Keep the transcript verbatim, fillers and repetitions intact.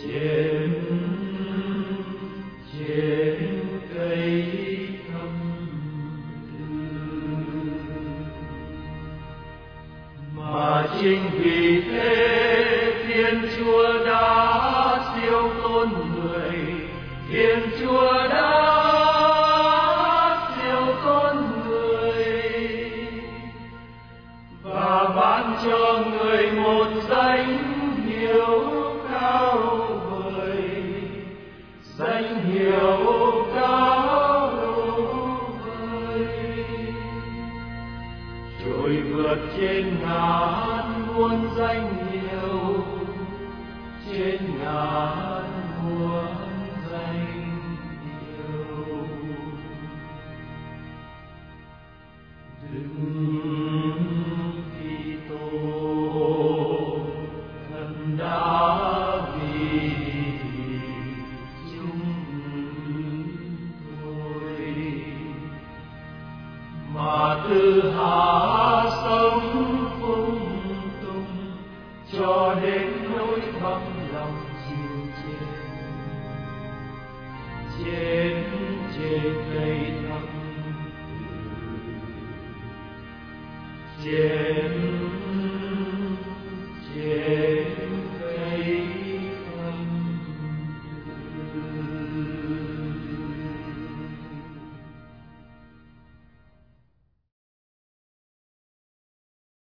trên trên cây thâm mà chính vì thế Thiên Chúa đã siêu tôn người, Thiên Chúa đã siêu tôn người và ban cho người một danh hiệu cao vời, danh hiệu cao vời trội vượt trên ngàn muôn danh hiệu, trên ngàn muôn danh hiệu. Đức Kitô thân đã vì chúng tôi mà từ hạ sống phung tung cho đến nỗi bằng lòng chịu chết chết trên cây thâm trên